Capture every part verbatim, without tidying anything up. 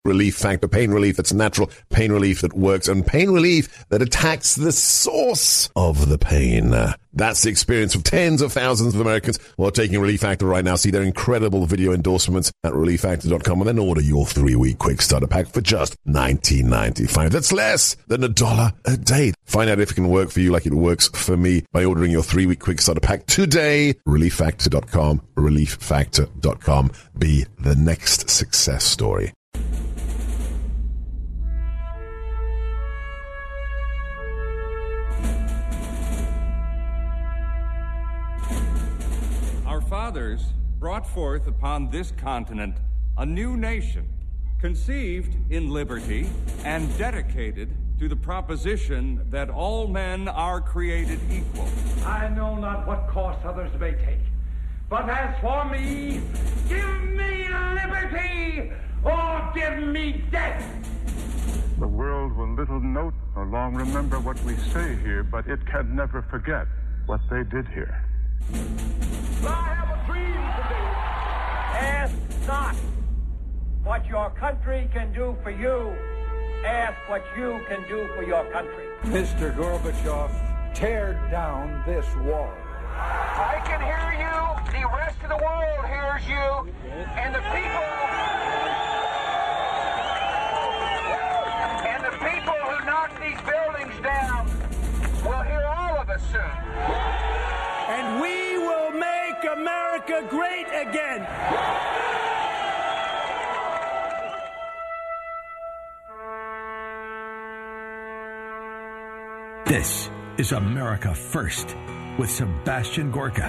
Relief Factor. Pain relief that's natural, pain relief that works, and pain relief that attacks the source of the pain. That's the experience of tens of thousands of Americans who are taking Relief Factor right now. See their incredible video endorsements at relief factor dot com and then order your three-week quick starter pack for just nineteen ninety-five. That's less than a dollar a day. Find out if it can work for you like it works for me by ordering your three-week quick starter pack today. relief factor dot com. relief factor dot com. Be the next success story. Our fathers brought forth upon this continent a new nation, conceived in liberty and dedicated to the proposition that all men are created equal. I know not what course others may take, but as for me, give me liberty or give me death. The world will little note nor long remember what we say here, but it can never forget what they did here. I have a dream today. Ask not what your country can do for you. Ask what you can do for your country. Mister Gorbachev, tear down this wall. I can hear you. The rest of the world hears you. And the people... And the people who knock these buildings down will hear all of us soon. And we will make America great again. This is America First with Sebastian Gorka.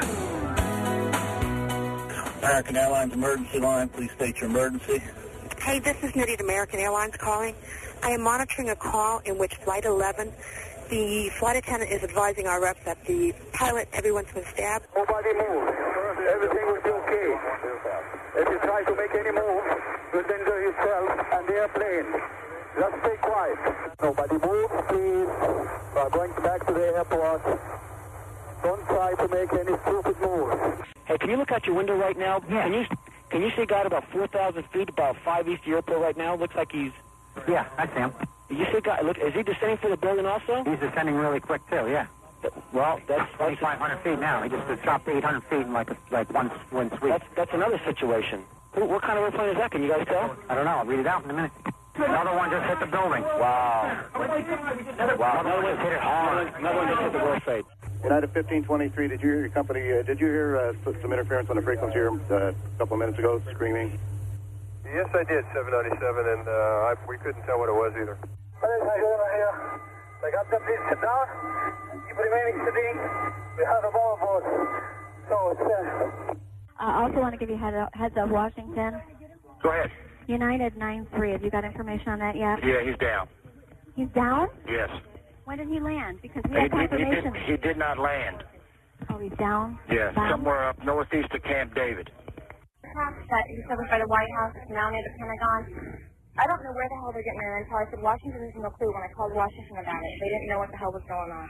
American Airlines emergency line, please state your emergency. Hey, this is Nitty at American Airlines calling. I am monitoring a call in which Flight eleven, the flight attendant is advising our reps that the pilot, everyone's been stabbed. Nobody move. Everything will be okay. If you try to make any move, you'll danger yourself and the airplane. Just stay quiet. Nobody move, please. We are going back to the airport. Don't try to make any stupid moves. Hey, can you look out your window right now? Yeah. Can you can you see a guy at about four thousand feet, about five east of the airport right now? Looks like he's... Yeah, I see him. You see a guy... Look, is he descending for the building also? He's descending really quick, too, yeah. Well, that's... twenty-five hundred feet now. He just dropped eight hundred feet in like, a, like one, one sweep. That's, that's another situation. Who, what kind of airplane is that? Can you guys tell? I don't know. I'll read it out in a minute. Another one just hit the building. Wow. Wow. Another one hit it hard. Another one just hit the World Trade. United fifteen twenty-three, did you hear your company, uh, did you hear uh, some interference on the frequency here uh, a couple of minutes ago, screaming? Yes, I did, seven ninety-seven, and uh, I, we couldn't tell what it was either. They got them, please sit down. Keep remaining sitting. We have a ball board. So it's uh I also want to give you a heads up, Washington. Go ahead. United nine three, have you got information on that yet? Yeah, he's down. He's down? Yes. When did he land? Because we He, have he, he, confirmation. did, he did not land. Oh, he's down? Yeah, Down? somewhere up northeast of Camp David. That is covered by the White House, now near the Pentagon. I don't know where the hell they're getting their info. I said Washington has no clue when I called Washington about it. They didn't know what the hell was going on.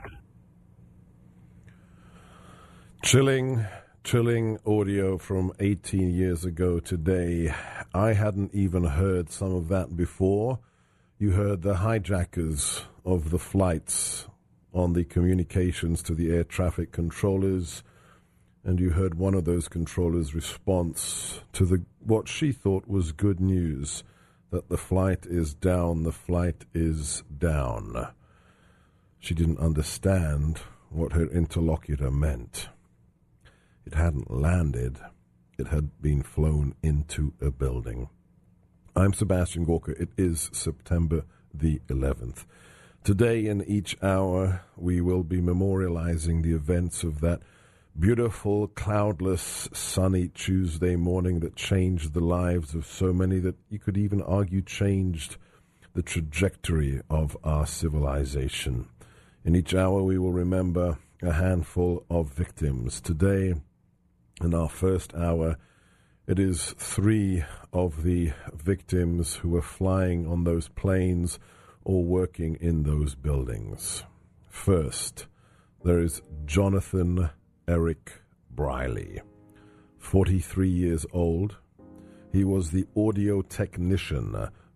Chilling, chilling audio from eighteen years ago today. I hadn't even heard some of that before. You heard the hijackers of the flights on the communications to the air traffic controllers, and you heard one of those controllers' response to the what she thought was good news, that the flight is down, the flight is down. She didn't understand what her interlocutor meant. It hadn't landed. It had been flown into a building. I'm Sebastian Gorka. It is September the eleventh. Today, in each hour, we will be memorializing the events of that beautiful, cloudless, sunny Tuesday morning that changed the lives of so many, that you could even argue changed the trajectory of our civilization. In each hour, we will remember a handful of victims. Today, in our first hour, it is three of the victims who were flying on those planes or working in those buildings. First, there is Jonathan Eric Briley, forty-three years old. He was the audio technician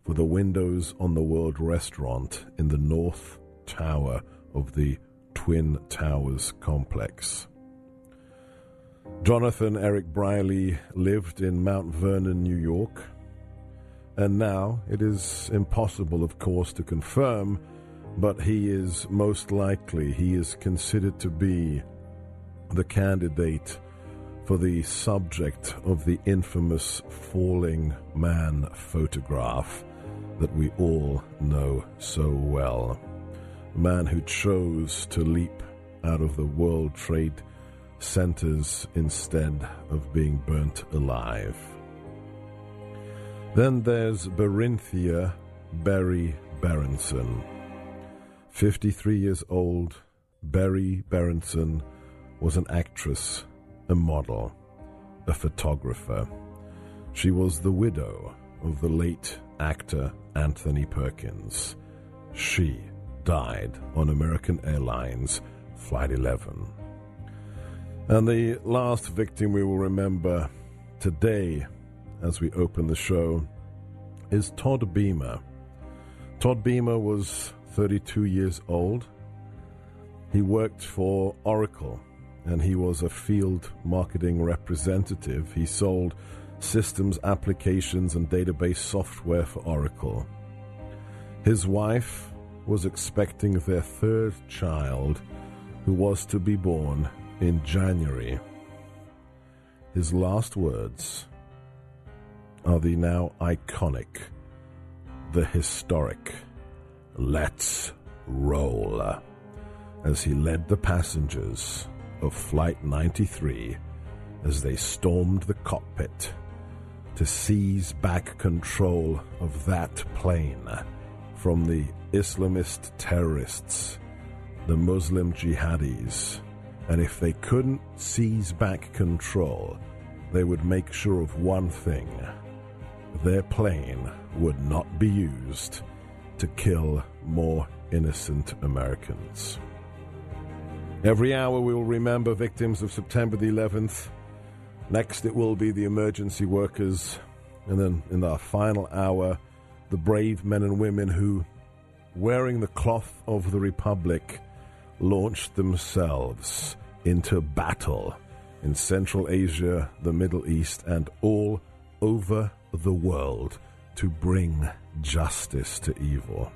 for the windows on the World Restaurant in the North Tower of the Twin Towers complex. Jonathan Eric Briley lived in Mount Vernon, New York, and now it is impossible, of course, to confirm, but he is most likely, he is considered to be the candidate for the subject of the infamous falling man photograph that we all know so well. A man who chose to leap out of the World Trade Centers instead of being burnt alive. Then there's Berinthia Berry Berenson. fifty-three years old, Berry Berenson was an actress, a model, a photographer. She was the widow of the late actor Anthony Perkins. She died on American Airlines Flight eleven. And the last victim we will remember today as we open the show is Todd Beamer. Todd Beamer was thirty-two years old. He worked for Oracle, and he was a field marketing representative. He sold systems, applications, and database software for Oracle. His wife was expecting their third child, who was to be born in January. His last words are the now iconic, the historic, "Let's roll," as he led the passengers of Flight ninety-three as they stormed the cockpit to seize back control of that plane from the Islamist terrorists, the Muslim jihadis. And if they couldn't seize back control, they would make sure of one thing: their plane would not be used to kill more innocent Americans. Every hour we will remember victims of September the eleventh. Next it will be the emergency workers. And then in our final hour, the brave men and women who, wearing the cloth of the Republic, launched themselves into battle in Central Asia, the Middle East, and all over the world to bring justice to evil.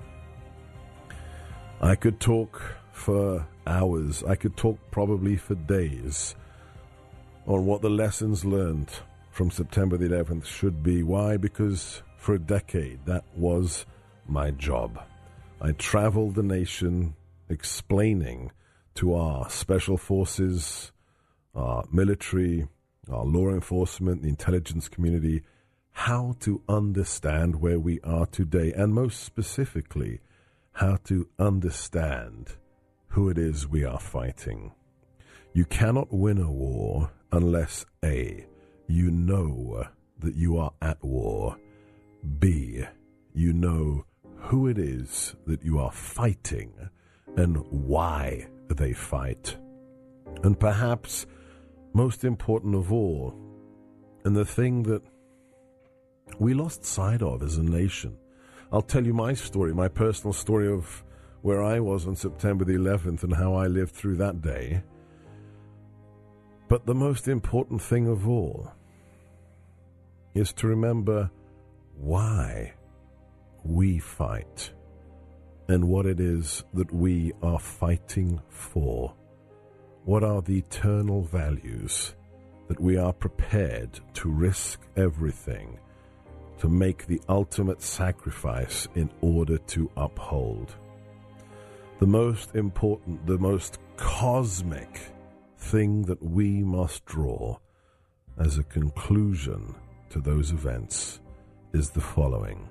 I could talk for hours, I could talk probably for days on what the lessons learned from September the eleventh should be. Why? Because for a decade that was my job. I traveled the nation explaining to our special forces, our military, our law enforcement, the intelligence community, how to understand where we are today, and most specifically, how to understand who it is we are fighting. You cannot win a war unless A, you know that you are at war, B, you know who it is that you are fighting and why they fight. And perhaps most important of all, and the thing that we lost sight of as a nation. I'll tell you my story, my personal story of where I was on September the eleventh and how I lived through that day. But the most important thing of all is to remember why we fight and what it is that we are fighting for. What are the eternal values that we are prepared to risk everything, to make the ultimate sacrifice in order to uphold? The most important, the most cosmic thing that we must draw as a conclusion to those events is the following.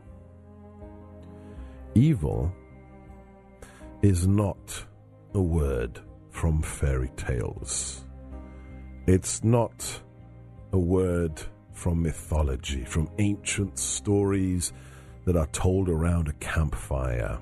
Evil is not a word from fairy tales. It's not a word from mythology, from ancient stories that are told around a campfire.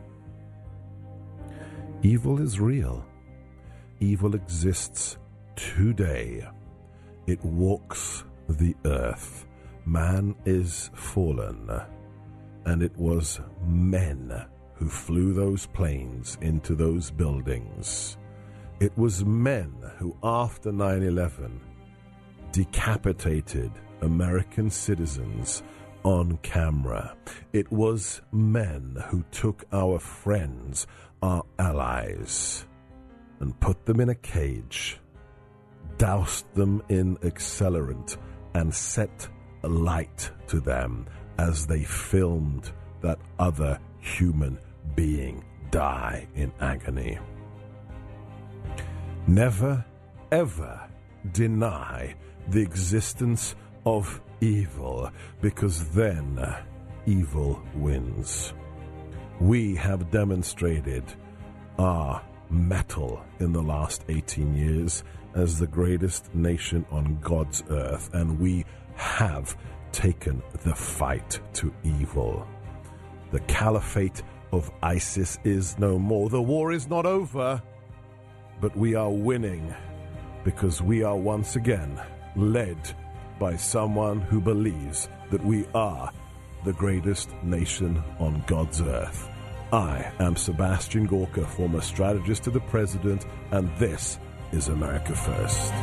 Evil is real. Evil exists today. It walks the earth. Man is fallen. And it was men who flew those planes into those buildings. It was men who, after nine eleven, decapitated American citizens on camera. It was men who took our friends, our allies, and put them in a cage, doused them in accelerant, and set a light to them as they filmed that other human being die in agony. Never, ever deny the existence of evil, because then evil wins. We have demonstrated our mettle in the last eighteen years as the greatest nation on God's earth, and we have taken the fight to evil. The caliphate of ISIS is no more. The war is not over, but we are winning because we are once again led by someone who believes that we are the greatest nation on God's earth. I am Sebastian Gorka, former strategist to the president, and this is America First.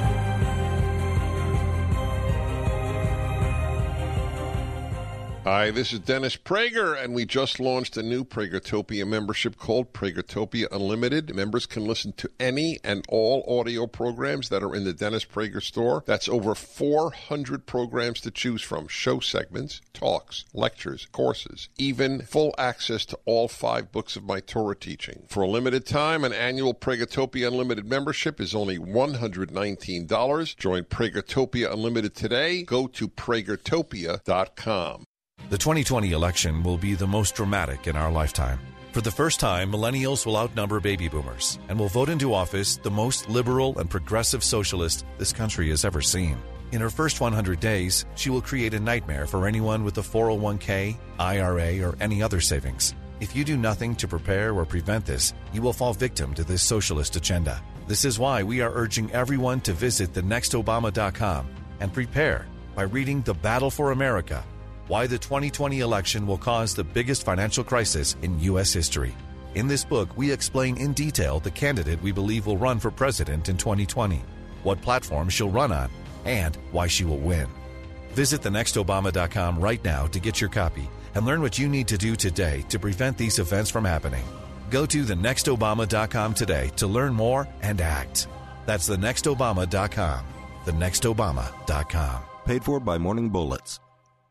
Hi, this is Dennis Prager, and we just launched a new Pragertopia membership called Pragertopia Unlimited. Members can listen to any and all audio programs that are in the Dennis Prager store. That's over four hundred programs to choose from, show segments, talks, lectures, courses, even full access to all five books of my Torah teaching. For a limited time, an annual Pragertopia Unlimited membership is only one hundred nineteen dollars. Join Pragertopia Unlimited today. Go to Pragertopia dot com. The twenty twenty election will be the most dramatic in our lifetime. For the first time, millennials will outnumber baby boomers and will vote into office the most liberal and progressive socialist this country has ever seen. In her first one hundred days, she will create a nightmare for anyone with a four oh one k, I R A, or any other savings. If you do nothing to prepare or prevent this, you will fall victim to this socialist agenda. This is why we are urging everyone to visit the next obama dot com and prepare by reading The Battle for America, Why the twenty twenty Election Will Cause the Biggest Financial Crisis in U S History. In this book, we explain in detail the candidate we believe will run for president in twenty twenty, what platform she'll run on, and why she will win. Visit the next obama dot com right now to get your copy and learn what you need to do today to prevent these events from happening. Go to the next obama dot com today to learn more and act. That's the next obama dot com. the next obama dot com. Paid for by Morning Bullets.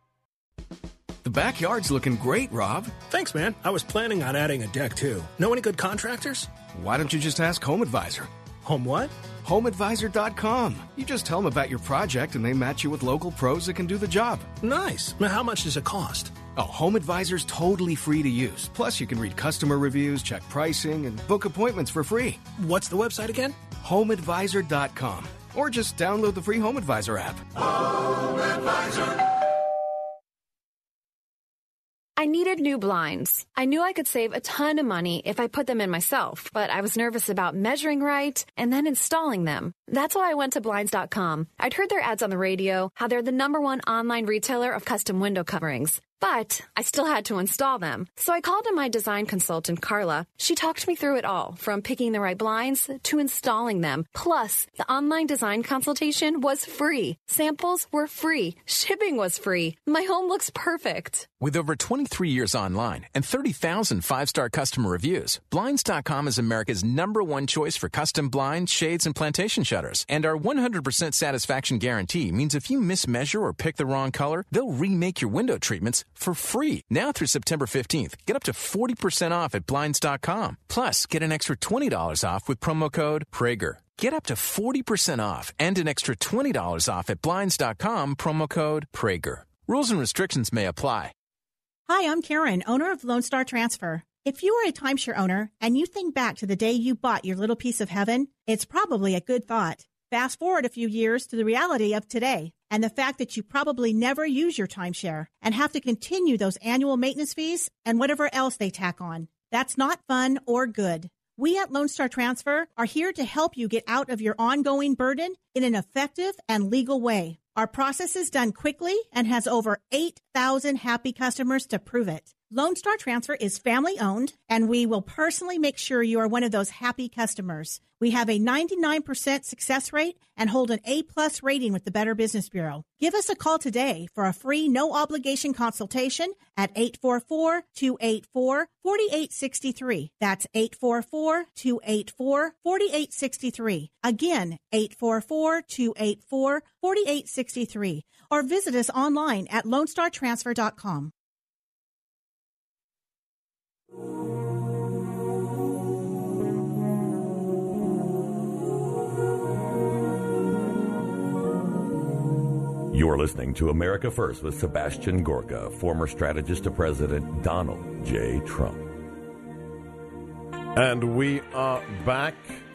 The backyard's looking great, Rob. Thanks, man. I was planning on adding a deck, too. Know any good contractors? Why don't you just ask Home Advisor? Home what? home advisor dot com. You just tell them about your project and they match you with local pros that can do the job. Nice. Now, how much does it cost? Oh, Home Advisor's totally free to use. Plus, you can read customer reviews, check pricing, and book appointments for free. What's the website again? home advisor dot com. Or just download the free Home Advisor app. Home Advisor. I needed new blinds. I knew I could save a ton of money if I put them in myself, but I was nervous about measuring right and then installing them. That's why I went to Blinds dot com. I'd heard their ads on the radio, how they're the number one online retailer of custom window coverings. But I still had to install them. So I called in my design consultant, Carla. She talked me through it all, from picking the right blinds to installing them. Plus, the online design consultation was free. Samples were free. Shipping was free. My home looks perfect. With over twenty-three years online and thirty thousand five-star customer reviews, Blinds dot com is America's number one choice for custom blinds, shades, and plantation shutters. And our one hundred percent satisfaction guarantee means if you mismeasure or pick the wrong color, they'll remake your window treatments for free. Now through September fifteenth, get up to forty percent off at Blinds dot com. Plus, get an extra twenty dollars off with promo code Prager. Get up to forty percent off and an extra twenty dollars off at Blinds dot com, promo code Prager. Rules and restrictions may apply. Hi, I'm Karen, owner of Lone Star Transfer. If you are a timeshare owner and you think back to the day you bought your little piece of heaven, it's probably a good thought. Fast forward a few years to the reality of today and the fact that you probably never use your timeshare and have to continue those annual maintenance fees and whatever else they tack on. That's not fun or good. We at Lone Star Transfer are here to help you get out of your ongoing burden in an effective and legal way. Our process is done quickly and has over eight thousand happy customers to prove it. Lone Star Transfer is family-owned, and we will personally make sure you are one of those happy customers. We have a ninety-nine percent success rate and hold an A-plus rating with the Better Business Bureau. Give us a call today for a free, no-obligation consultation at eight four four, two eight four, four eight six three. That's eight four four, two eight four, four eight six three. Again, eight four four, two eight four, four eight six three. Or visit us online at lone star transfer dot com. You're listening to America First with Sebastian Gorka, former strategist to President Donald J. Trump. And we are back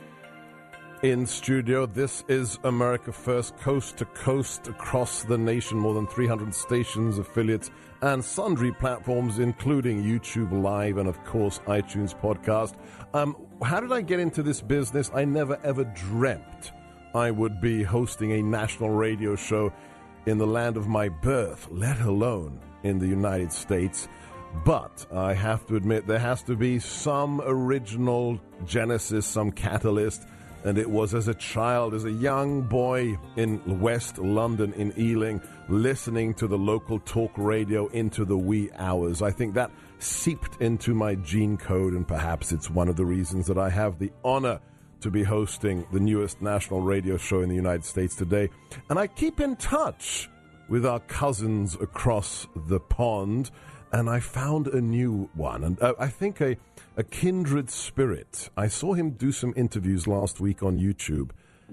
in studio. This is America First, coast to coast across the nation, more than three hundred stations, affiliates, and sundry platforms, including YouTube Live and, of course, iTunes Podcast. Um, how did I get into this business? I never, ever dreamt I would be hosting a national radio show in the land of my birth, let alone in the United States. But I have to admit, there has to be some original genesis, some catalyst. And it was as a child, as a young boy in West London, in Ealing, listening to the local talk radio into the wee hours. I think that seeped into my gene code, and perhaps it's one of the reasons that I have the honor to be hosting the newest national radio show in the United States today. And I keep in touch with our cousins across the pond, and I found a new one. And uh, I think a, a kindred spirit. I saw him do some interviews last week on YouTube,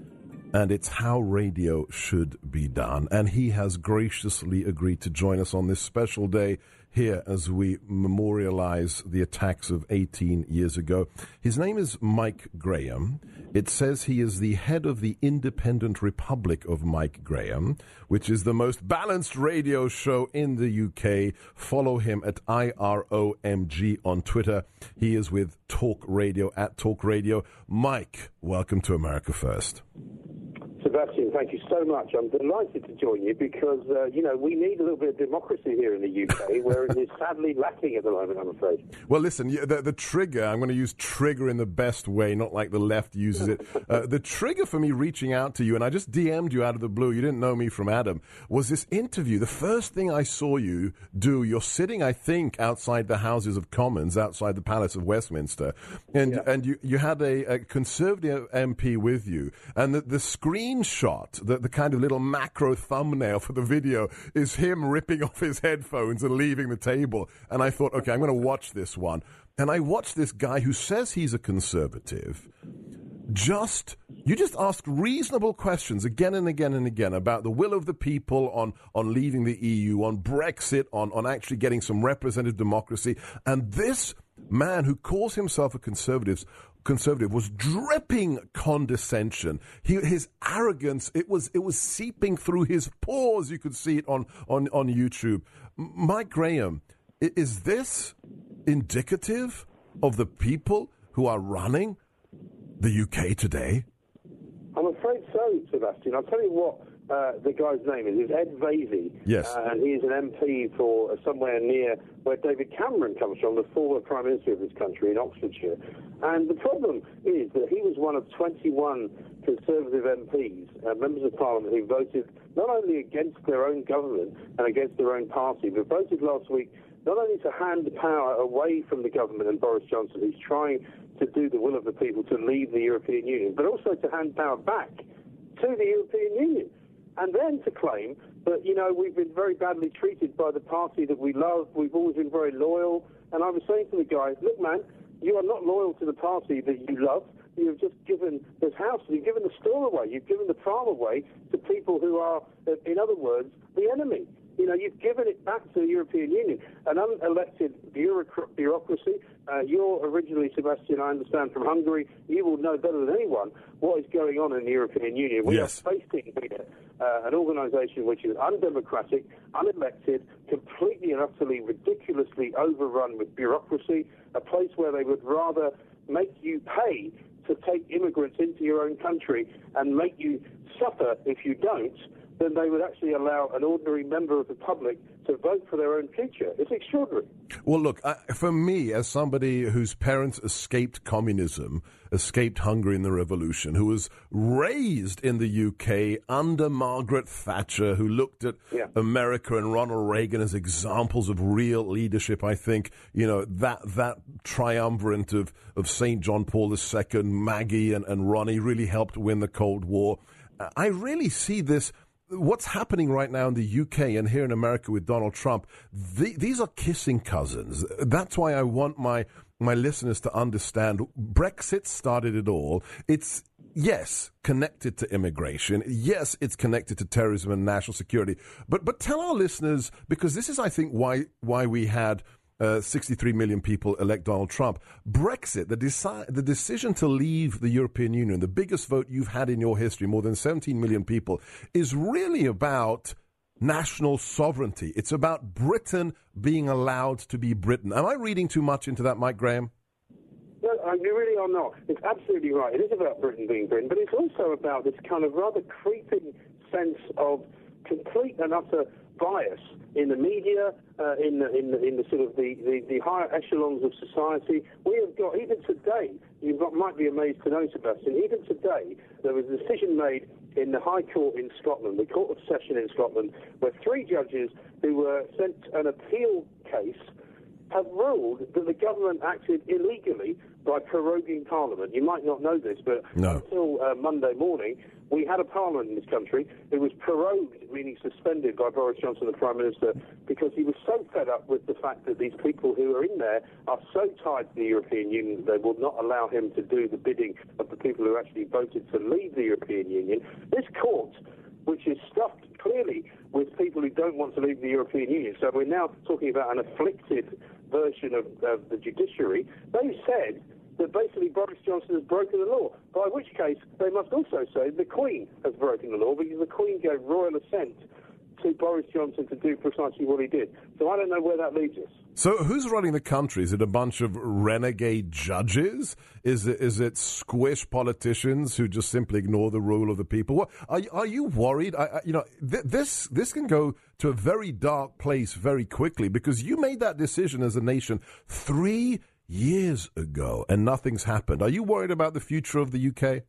and it's how radio should be done. And he has graciously agreed to join us on this special day here as we memorialize the attacks of eighteen years ago. His name is Mike Graham. It says he is the head of the Independent Republic of Mike Graham, which is the most balanced radio show in the U K. Follow him at I R O M G on Twitter. He is with Talk Radio, at Talk Radio. Mike, welcome to America First. Sebastian, thank you so much. I'm delighted to join you because, uh, you know, we need a little bit of democracy here in the U K, where it is sadly lacking at the moment, I'm afraid. Well, listen, the, the trigger, I'm going to use trigger in the best way, not like the left uses it. Uh, the trigger for me reaching out to you, and I just D M'd you out of the blue, you didn't know me from Adam, was this interview. The first thing I saw you do, you're sitting, I think, outside the Houses of Commons, outside the Palace of Westminster, and yeah. and you, you had a, a Conservative M P with you, and the, the screen shot, the, the kind of little macro thumbnail for the video is him ripping off his headphones and leaving the table. And I thought, okay, I'm going to watch this one. And I watched this guy who says he's a conservative. Just, you just ask reasonable questions again and again and again about the will of the people on, on leaving the E U, on Brexit, on, on actually getting some representative democracy. And this man who calls himself a conservative conservative was dripping condescension. He, his arrogance, it was it was seeping through his pores. You could see it on, on, on YouTube. Mike Graham, is this indicative of the people who are running the U K today? I'm afraid so, Sebastian. I'll tell you what uh, the guy's name is. It's Ed Vaizey. Yes. Uh, and he is an M P for uh, somewhere near where David Cameron comes from, the former Prime Minister of this country in Oxfordshire. And the problem is that he was one of twenty-one Conservative M Ps, uh, members of Parliament, who voted not only against their own government and against their own party, but voted last week not only to hand the power away from the government and Boris Johnson, who's trying to do the will of the people to leave the European Union, but also to hand power back to the European Union. And then to claim that, you know, we've been very badly treated by the party that we love, we've always been very loyal. And I was saying to the guy, look, man, you are not loyal to the party that you love. You've just given this house, you've given the store away, you've given the farm away to people who are, in other words, the enemy. You know, you've given it back to the European Union, an unelected bureaucr- bureaucracy. Uh, you're originally, Sebastian, I understand, from Hungary. You will know better than anyone what is going on in the European Union. We yes. are facing here uh, an organisation which is undemocratic, unelected, completely and utterly ridiculously overrun with bureaucracy, a place where they would rather make you pay to take immigrants into your own country and make you suffer if you don't, then they would actually allow an ordinary member of the public to vote for their own future. It's extraordinary. Well, look, uh, for me, as somebody whose parents escaped communism, escaped Hungary in the revolution, who was raised in the U K under Margaret Thatcher, who looked at yeah. America and Ronald Reagan as examples of real leadership, I think, you know, that that triumvirate of, of Saint John Paul the Second, Maggie and, and Ronnie really helped win the Cold War. Uh, I really see this. What's happening right now in the U K and here in America with Donald Trump, the, these are kissing cousins. That's why I want my my listeners to understand Brexit started it all. It's, yes, connected to immigration. Yes, it's connected to terrorism and national security. But but tell our listeners, because this is, I think, why why we had Uh, sixty-three million people elect Donald Trump. Brexit, the, deci- the decision to leave the European Union, the biggest vote you've had in your history, more than seventeen million people, is really about national sovereignty. It's about Britain being allowed to be Britain. Am I reading too much into that, Mike Graham? No, you really are not. It's absolutely right. It is about Britain being Britain, but it's also about this kind of rather creeping sense of complete and utter bias in the media, uh, in the in the, in the sort of the, the, the higher echelons of society. We have got, even today, you might be amazed to know, Sebastian, even today there was a decision made in the High Court in Scotland, the Court of Session in Scotland, where three judges who were sent an appeal case have ruled that the government acted illegally by proroguing Parliament. You might not know this, but no. until uh, Monday morning, we had a Parliament in this country. It was prorogued, meaning suspended, by Boris Johnson, the Prime Minister, because he was so fed up with the fact that these people who are in there are so tied to the European Union that they will not allow him to do the bidding of the people who actually voted to leave the European Union. This court, which is stuffed clearly with people who don't want to leave the European Union, so we're now talking about an afflicted version of, of the judiciary, they said that basically Boris Johnson has broken the law, by which case they must also say the Queen has broken the law, because the Queen gave royal assent to Boris Johnson to do precisely what he did. So I don't know where that leaves us. So who's running the country? Is it a bunch of renegade judges? Is it, is it squish politicians who just simply ignore the rule of the people? What, are, are you worried? I, I, you know, th- this this can go to a very dark place very quickly, because you made that decision as a nation three years ago and nothing's happened. Are you worried about the future of the U K?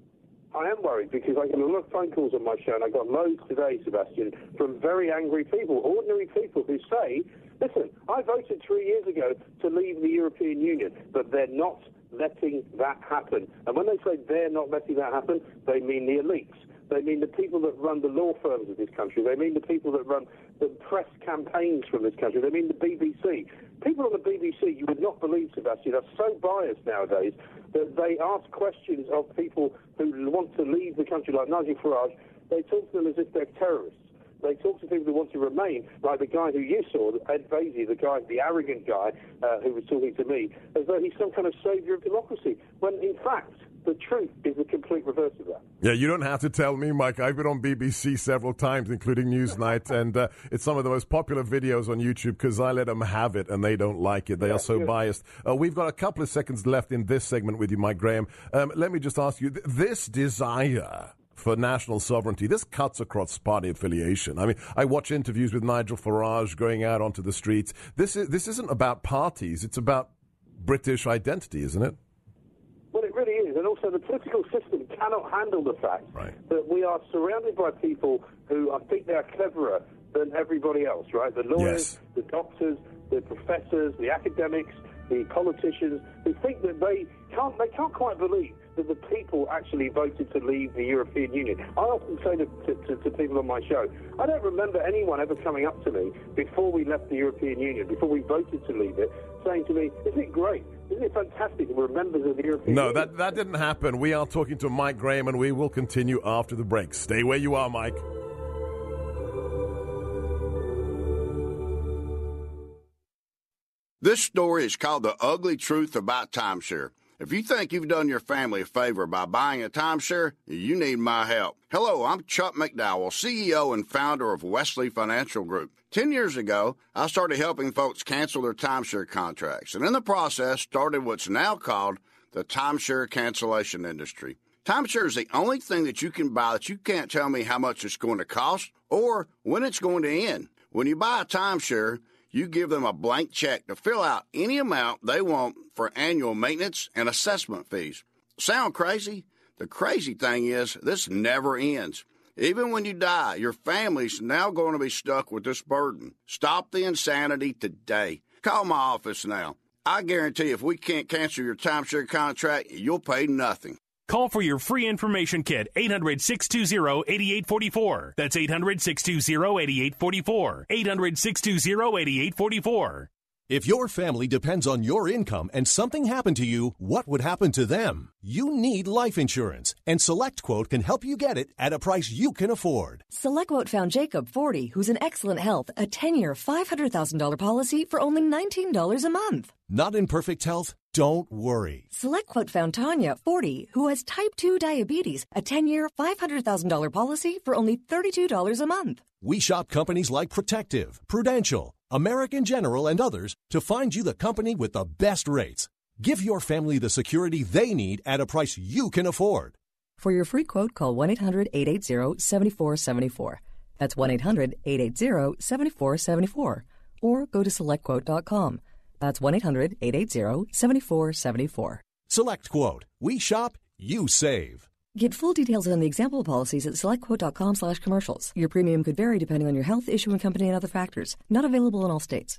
I am worried, because I get a lot of phone calls on my show, and I got loads today, Sebastian, from very angry people, ordinary people who say, listen, I voted three years ago to leave the European Union, but they're not letting that happen. And when they say they're not letting that happen, they mean the elites. They mean the people that run the law firms of this country. They mean the people that run the press campaigns from this country. They mean the B B C. People on the B B C, you would not believe, Sebastian, are so biased nowadays that they ask questions of people who want to leave the country, like Nigel Farage. They talk to them as if they're terrorists. They talk to people who want to remain, like the guy who you saw, Ed Vaizey, the guy, the arrogant guy uh, who was talking to me, as though he's some kind of saviour of democracy, when in fact the truth is the complete reverse of that. Yeah, you don't have to tell me, Mike. I've been on B B C several times, including Newsnight, and uh, it's some of the most popular videos on YouTube because I let them have it and they don't like it. They yeah, are so good. biased. Uh, we've got a couple of seconds left in this segment with you, Mike Graham. Um, let me just ask you, th- this desire for national sovereignty, this cuts across party affiliation. I mean, I watch interviews with Nigel Farage going out onto the streets. This is, this isn't about parties. It's about British identity, isn't it? Well, it really is. And also the political system cannot handle the fact right. that we are surrounded by people who I think they are cleverer than everybody else, right? The lawyers, yes. the doctors, the professors, the academics, the politicians, who think that they can't, they can't quite believe that the people actually voted to leave the European Union. I often say to, to, to people on my show, I don't remember anyone ever coming up to me before we left the European Union, before we voted to leave it, saying to me, isn't it great? Isn't it fantastic that we're members of the European no, Union? No, that, that didn't happen. We are talking to Mike Graham, and we will continue after the break. Stay where you are, Mike. This story is called The Ugly Truth About Timeshare. If you think you've done your family a favor by buying a timeshare, you need my help. Hello, I'm Chuck McDowell, C E O and founder of Wesley Financial Group. Ten years ago, I started helping folks cancel their timeshare contracts, and in the process started what's now called the timeshare cancellation industry. Timeshare is the only thing that you can buy that you can't tell me how much it's going to cost or when it's going to end. When you buy a timeshare, you give them a blank check to fill out any amount they want for annual maintenance and assessment fees. Sound crazy? The crazy thing is, this never ends. Even when you die, your family's now going to be stuck with this burden. Stop the insanity today. Call my office now. I guarantee if we can't cancel your timeshare contract, you'll pay nothing. Call for your free information kit, eight hundred, six two zero, eight eight four four. That's eight hundred, six two zero, eight eight four four. eight hundred, six two zero, eight eight four four. If your family depends on your income and something happened to you, what would happen to them? You need life insurance, and SelectQuote can help you get it at a price you can afford. SelectQuote found Jacob, forty, who's in excellent health, a ten-year, five hundred thousand dollars policy for only nineteen dollars a month. Not in perfect health? Don't worry. SelectQuote found Tanya, forty, who has type two diabetes, a ten-year, five hundred thousand dollars policy for only thirty-two dollars a month. We shop companies like Protective, Prudential, American General, and others to find you the company with the best rates. Give your family the security they need at a price you can afford. For your free quote, call one eight hundred, eight eight zero, seven four seven four. That's one eight hundred, eight eight zero, seven four seven four. Or go to select quote dot com. That's one eight hundred, eight eight zero, seven four seven four. SelectQuote. We shop, you save. Get full details on the example policies at selectquote.com slash commercials. Your premium could vary depending on your health, issuing company, and other factors. Not available in all states.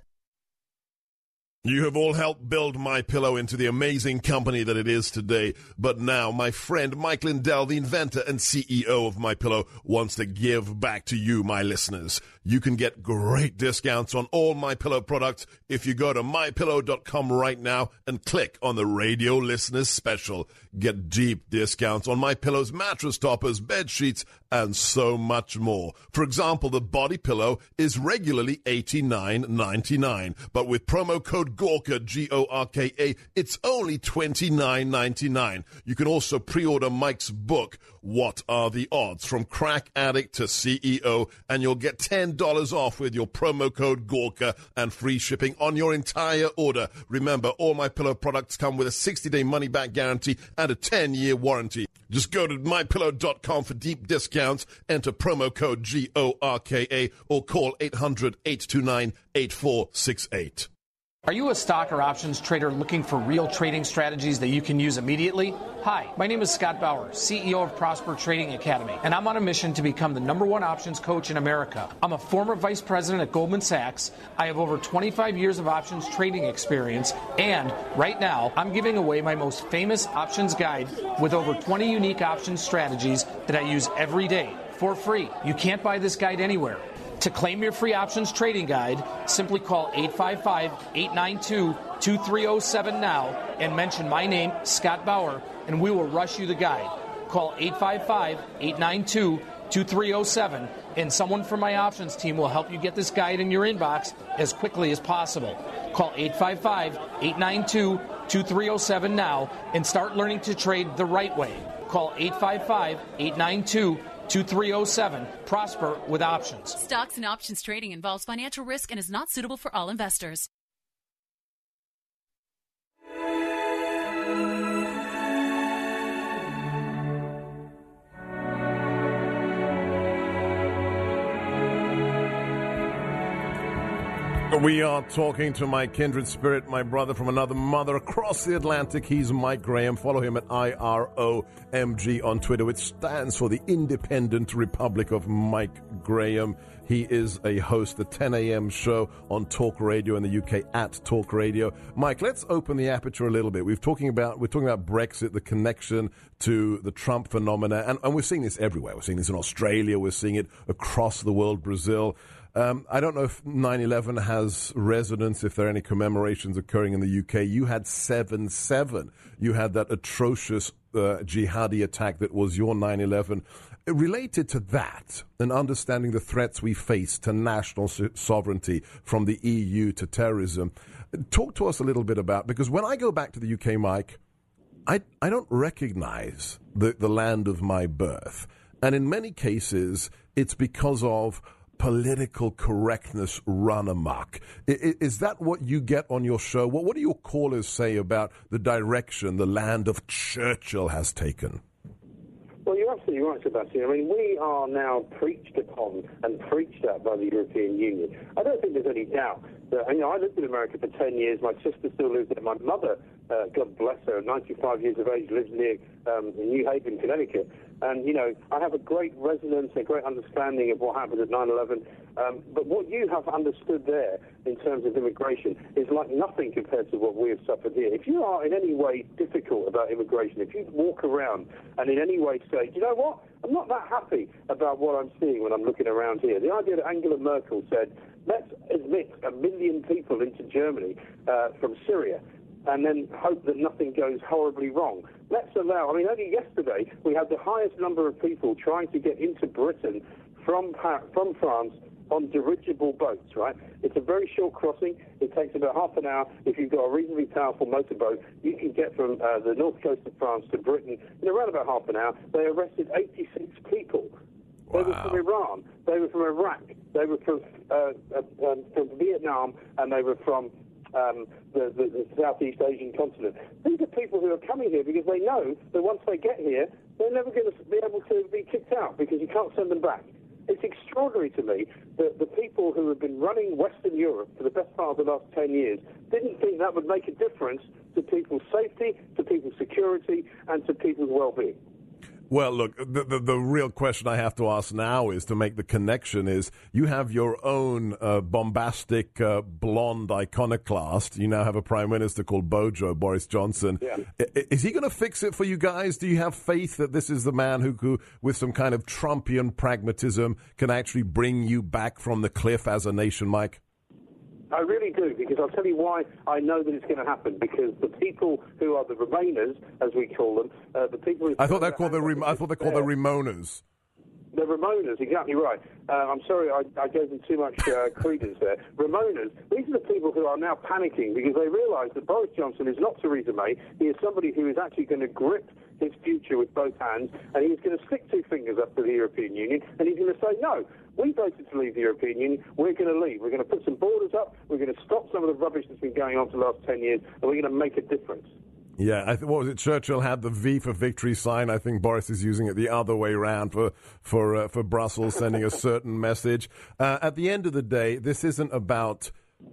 You have all helped build MyPillow into the amazing company that it is today. But now, my friend Mike Lindell, the inventor and C E O of MyPillow, wants to give back to you, my listeners. You can get great discounts on all MyPillow products if you go to my pillow dot com right now and click on the radio listeners special. Get deep discounts on MyPillow's mattress toppers, bed sheets, and so much more. For example, the body pillow is regularly eighty-nine ninety-nine, but with promo code Gorka, G O R K A, it's only twenty-nine ninety-nine. You can also pre-order Mike's book, What Are the Odds? From Crack Addict to C E O, and you'll get ten dollars off with your promo code Gorka and free shipping on your entire order. Remember, all MyPillow products come with a sixty-day money-back guarantee and a ten-year warranty. Just go to my pillow dot com for deep discounts, enter promo code G O R K A, or call eight hundred, eight two nine, eight four six eight. Are you a stock or options trader looking for real trading strategies that you can use immediately? Hi, my name is Scott Bauer, C E O of Prosper Trading Academy, and I'm on a mission to become the number one options coach in America. I'm a former vice president at Goldman Sachs. I have over twenty-five years of options trading experience, and right now, I'm giving away my most famous options guide with over twenty unique options strategies that I use every day for free. You can't buy this guide anywhere. To claim your free options trading guide, simply call eight five five, eight nine two, two three zero seven now and mention my name, Scott Bauer, and we will rush you the guide. Call eight five five, eight nine two, two three zero seven and someone from my options team will help you get this guide in your inbox as quickly as possible. Call eight five five, eight nine two, two three zero seven now and start learning to trade the right way. Call eight five five, eight nine two, two three zero seven. Prosper with options. Stocks and options trading involves financial risk and is not suitable for all investors. We are talking to my kindred spirit, my brother from another mother across the Atlantic. He's Mike Graham. Follow him at I R O M G on Twitter, which stands for the Independent Republic of Mike Graham. He is a host, the ten a.m. show on Talk Radio in the U K at Talk Radio. Mike, let's open the aperture a little bit. We've talking about we're talking about Brexit, the connection to the Trump phenomena, and, and we're seeing this everywhere. We're seeing this in Australia. We're seeing it across the world, Brazil. Um, I don't know if nine eleven has resonance, if there are any commemorations occurring in the U K. You had seven seven. You had that atrocious uh, jihadi attack that was your nine eleven. Related to that, and understanding the threats we face to national so- sovereignty from the E U to terrorism, talk to us a little bit about, because when I go back to the U K, Mike, I, I don't recognize the, the land of my birth. And in many cases, it's because of political correctness run amok. Is, is that what you get on your show? What, what do your callers say about the direction the land of Churchill has taken? absolutely right, Sebastian. I mean, we are now preached upon and preached at by the European Union. I don't think there's any doubt that, you know, I lived in America for ten years. My sister still lives there. My mother, uh, God bless her, ninety-five years of age, lives near um, New Haven, Connecticut. And, you know, I have a great resonance, a great understanding of what happened at nine eleven. Um, but what you have understood there in terms of immigration is like nothing compared to what we have suffered here. If you are in any way difficult about immigration, if you walk around and in any way say, you know what, I'm not that happy about what I'm seeing when I'm looking around here. The idea that Angela Merkel said, let's admit a million people into Germany uh, from Syria, and then hope that nothing goes horribly wrong. Let's allow, I mean, only yesterday we had the highest number of people trying to get into Britain from from France on dirigible boats, right? It's a very short crossing. It takes about half an hour. If you've got a reasonably powerful motorboat, you can get from uh, the north coast of France to Britain in around about half an hour. They arrested eighty-six people. They wow. were from Iran. They were from Iraq. They were from, uh, uh, um, from Vietnam, and they were from Um, the, the, the Southeast Asian continent. These are people who are coming here because they know that once they get here, they're never going to be able to be kicked out because you can't send them back. It's extraordinary to me that the people who have been running Western Europe for the best part of the last ten years didn't think that would make a difference to people's safety, to people's security, and to people's well-being. Well, look, the, the the real question I have to ask now is to make the connection is you have your own uh, bombastic uh, blonde iconoclast. You now have a prime minister called Bojo, Boris Johnson. Yeah. I, is he going to fix it for you guys? Do you have faith that this is the man who, who, with some kind of Trumpian pragmatism, can actually bring you back from the cliff as a nation, Mike? I really do, because I'll tell you why I know that it's going to happen. Because the people who are the Remainers, as we call them, uh, the people. Who I thought they're called the Rem- I thought they're called the Remoaners. The Ramonas, exactly right. Uh, I'm sorry I, I gave them too much uh, credence there. Ramonas, these are the people who are now panicking because they realise that Boris Johnson is not Theresa May. He is somebody who is actually going to grip his future with both hands, and he is going to stick two fingers up to the European Union, and he's going to say, no, we voted to leave the European Union, we're going to leave. We're going to put some borders up, we're going to stop some of the rubbish that's been going on for the last ten years, and we're going to make a difference. Yeah, I th- what was it? Churchill had the V for victory sign. I think Boris is using it the other way around for for uh, for Brussels, sending a certain message. Uh, at the end of the day, this isn't about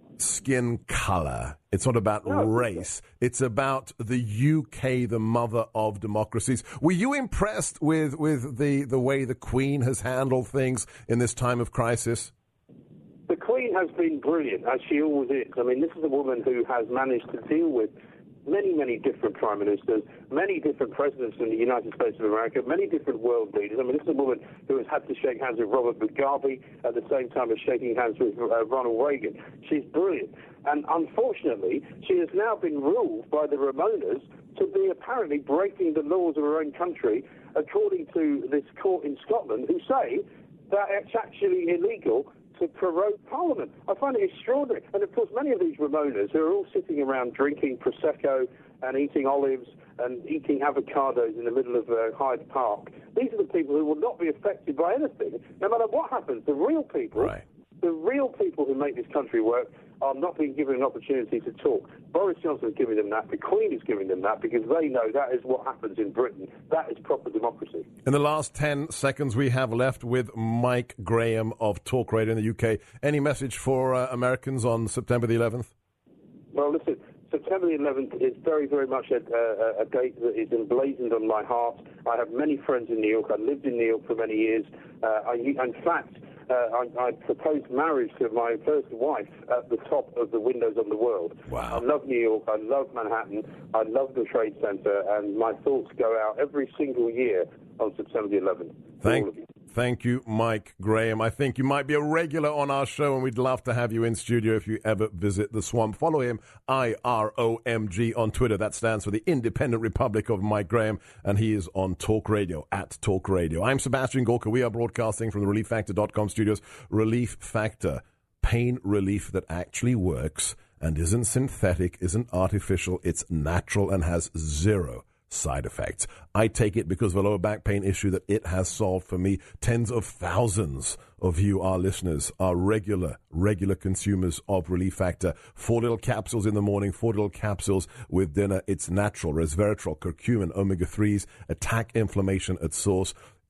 skin color. It's not about no, race. It's about the U K, the mother of democracies. Were you impressed with with the the way the Queen has handled things in this time of crisis? The Queen has been brilliant, as she always is. I mean, this is a woman who has managed to deal with many, many different prime ministers, many different presidents in the United States of America, many different world leaders. I mean, this is a woman who has had to shake hands with Robert Mugabe at the same time as shaking hands with uh, Ronald Reagan. She's brilliant. And unfortunately, she has now been ruled by the Ramonas to be apparently breaking the laws of her own country, according to this court in Scotland, who say that it's actually illegal to prorogue Parliament. I find it extraordinary. And, of course, many of these Ramonas who are all sitting around drinking Prosecco and eating olives and eating avocados in the middle of uh, Hyde Park, these are the people who will not be affected by anything, no matter what happens. The real people, right. the real people who make this country work are not being given an opportunity to talk. Boris Johnson is giving them that. The Queen is giving them that because they know that is what happens in Britain. That is proper democracy. In the last ten seconds we have left with Mike Graham of Talk Radio in the U K, any message for uh, Americans on September the eleventh? Well, listen, September the eleventh is very, very much a, a, a date that is emblazoned on my heart. I have many friends in New York. I lived in New York for many years. Uh, I, in fact, Uh, I, I proposed marriage to my first wife at the top of the windows on the world. Wow. I love New York. I love Manhattan. I love the Trade Center. And my thoughts go out every single year on September the eleventh. Thank, thank you, Mike Graham. I think you might be a regular on our show, and we'd love to have you in studio if you ever visit the Swamp. Follow him, I R O M G, on Twitter. That stands for the Independent Republic of Mike Graham, and he is on Talk Radio, at Talk Radio. I'm Sebastian Gorka. We are broadcasting from the relief factor dot com studios. Relief Factor, pain relief that actually works and isn't synthetic, isn't artificial, it's natural and has zero side effects. I take it because of the lower back pain issue that it has solved for me. Tens of thousands of you, our listeners, are regular, regular consumers of Relief Factor. Four little capsules in the morning, four little capsules with dinner. It's natural. Resveratrol, curcumin, omega threes, attack inflammation at source.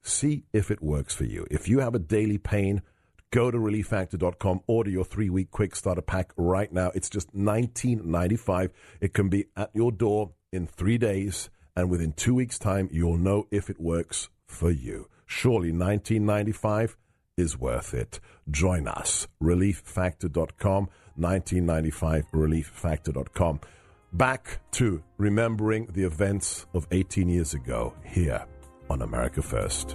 See if it works for you. If you have a daily pain, go to relief factor dot com, order your three-week quick starter pack right now. It's just nineteen ninety-five. It can be at your door in three days, and within two weeks' time, you'll know if it works for you. Surely nineteen ninety-five is worth it. Join us, relief factor dot com, nineteen ninety-five, relief factor dot com. Back to remembering the events of eighteen years ago here on America First.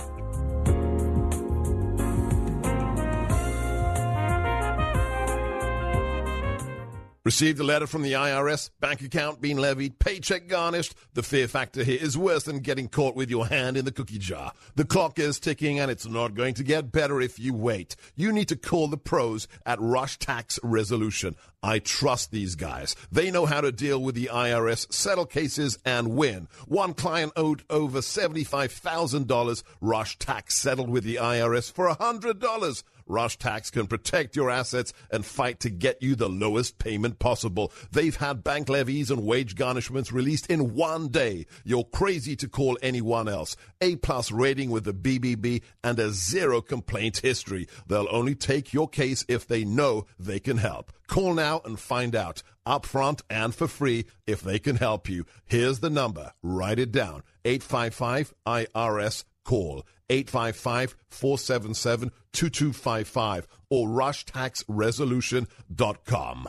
Received a letter from the I R S, bank account being levied, paycheck garnished. The fear factor here is worse than getting caught with your hand in the cookie jar. The clock is ticking, and it's not going to get better if you wait. You need to call the pros at Rush Tax Resolution. I trust these guys. They know how to deal with the I R S, settle cases, and win. One client owed over seventy-five thousand dollars. Rush Tax settled with the I R S for one hundred dollars. Rush Tax can protect your assets and fight to get you the lowest payment possible. They've had bank levies and wage garnishments released in one day. You're crazy to call anyone else. A-plus rating with the B B B and a zero complaint history. They'll only take your case if they know they can help. Call now and find out, up front and for free, if they can help you. Here's the number. Write it down. eight five five I R S call. eight five five, four seven seven, two two five five or rush tax resolution dot com.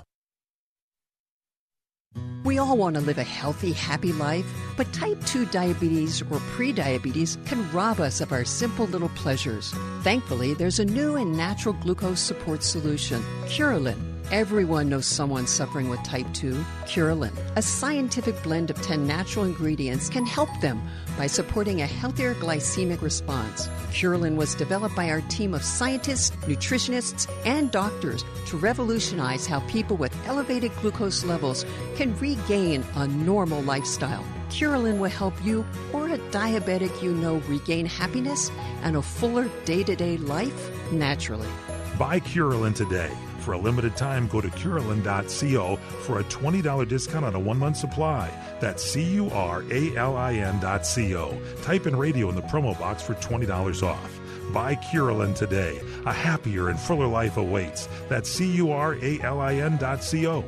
We all want to live a healthy, happy life, but type two diabetes or prediabetes can rob us of our simple little pleasures. Thankfully, there's a new and natural glucose support solution, Curelin. Everyone knows someone suffering with type two. Curelin, a scientific blend of ten natural ingredients, can help them by supporting a healthier glycemic response. Curelin was developed by our team of scientists, nutritionists, and doctors to revolutionize how people with elevated glucose levels can regain a normal lifestyle. Curelin will help you or a diabetic you know regain happiness and a fuller day-to-day life naturally. Buy Curelin today. For a limited time, go to Curelin dot co for a twenty dollars discount on a one-month supply. That's C U R A L I N dot co. Type in radio in the promo box for twenty dollars off. Buy Curelin today. A happier and fuller life awaits. That's C U R A L I N dot co.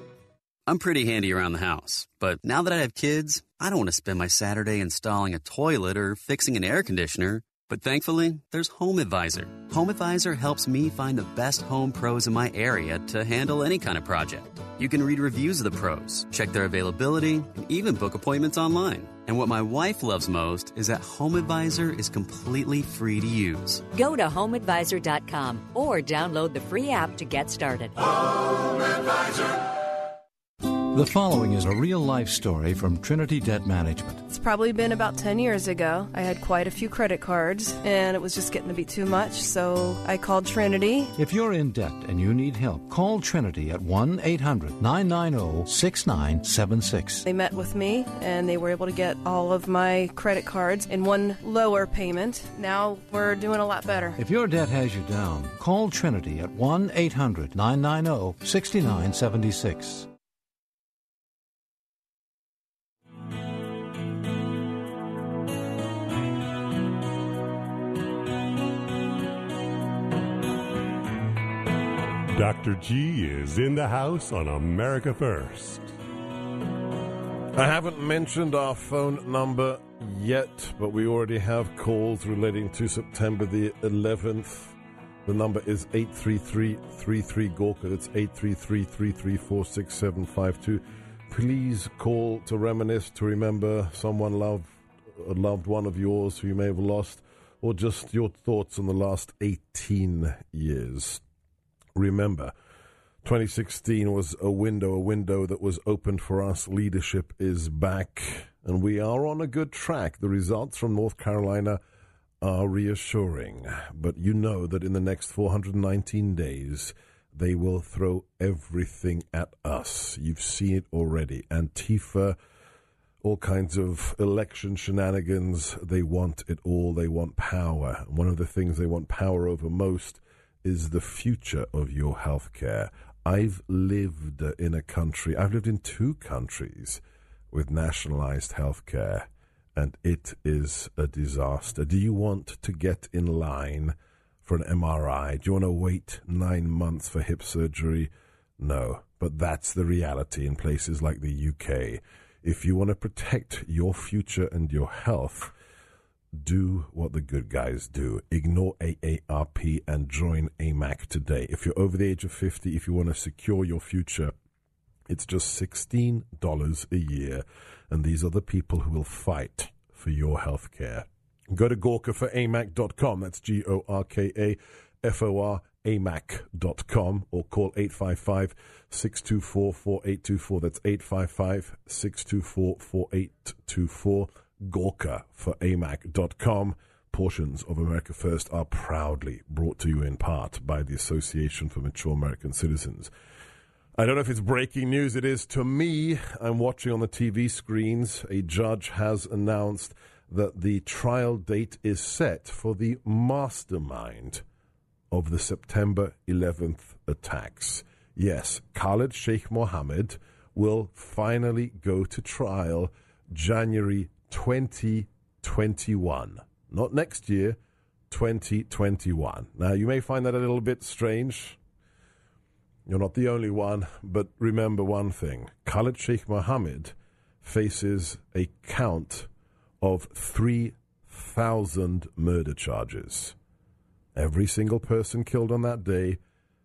I'm pretty handy around the house, but now that I have kids, I don't want to spend my Saturday installing a toilet or fixing an air conditioner. But thankfully, there's Home Advisor. Home Advisor helps me find the best home pros in my area to handle any kind of project. You can read reviews of the pros, check their availability, and even book appointments online. And what my wife loves most is that Home Advisor is completely free to use. Go to home advisor dot com or download the free app to get started. Home Advisor. The following is a real-life story from Trinity Debt Management. It's probably been about ten years ago. I had quite a few credit cards, and it was just getting to be too much, so I called Trinity. If you're in debt and you need help, call Trinity at one eight hundred nine nine zero six nine seven six. They met with me, and they were able to get all of my credit cards in one lower payment. Now we're doing a lot better. If your debt has you down, call Trinity at one eight hundred nine nine zero six nine seven six. Doctor G is in the house on America First. I haven't mentioned our phone number yet, but we already have calls relating to September the eleventh. The number is eight three three, three three, G O R K A. That's eight three three, three three four, six seven five two. Please call to reminisce, to remember someone loved, a loved one of yours who you may have lost, or just your thoughts on the last eighteen years. Remember, twenty sixteen was a window, a window that was opened for us. Leadership is back, and we are on a good track. The results from North Carolina are reassuring, but you know that in the next four hundred nineteen days, they will throw everything at us. You've seen it already. Antifa, all kinds of election shenanigans. They want it all. They want power. One of the things they want power over most is the future of your health care. I've lived in a country, I've lived in two countries with nationalized health care, and it is a disaster. Do you want to get in line for an M R I? Do you want to wait nine months for hip surgery? No, but that's the reality in places like the U K. If you want to protect your future and your health, do what the good guys do. Ignore A A R P and join A M A C today. If you're over the age of fifty, if you want to secure your future, it's just sixteen dollars a year, and these are the people who will fight for your health care. Go to Gorka for A M A C dot com. That's G O R K A F O R, A M A C dot com, or call eight five five, six two four, four eight two four. That's eight five five, six two four, four eight two four. Gorka for A M A C dot com. Portions of America First are proudly brought to you in part by the Association for Mature American Citizens. I don't know if it's breaking news. It is to me. I'm watching on the T V screens. A judge has announced that the trial date is set for the mastermind of the September eleventh attacks. Yes, Khalid Sheikh Mohammed will finally go to trial January twenty twenty-one. Not next year, twenty twenty-one. Now, you may find that a little bit strange. You're not the only one, but remember one thing. Khalid Sheikh Mohammed faces a count of three thousand murder charges. Every single person killed on that day,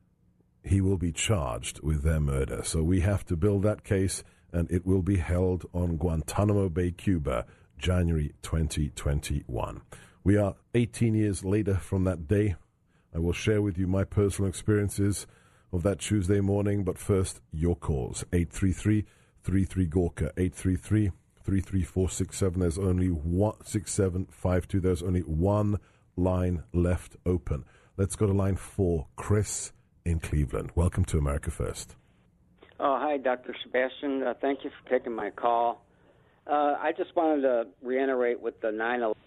he will be charged with their murder. So we have to build that case, and it will be held on Guantanamo Bay, Cuba, January twenty twenty-one. We are eighteen years later from that day. I will share with you my personal experiences of that Tuesday morning, but first, your calls. eight three three, three three, Gorka, eight three three, three three four, six seven. There's only one, six seven five two. There's only one line left open. Let's go to line four. Chris in Cleveland. Welcome to America First. Oh, hi, Doctor Sebastian. Uh, thank you for taking my call. Uh, I just wanted to reiterate with the nine eleven.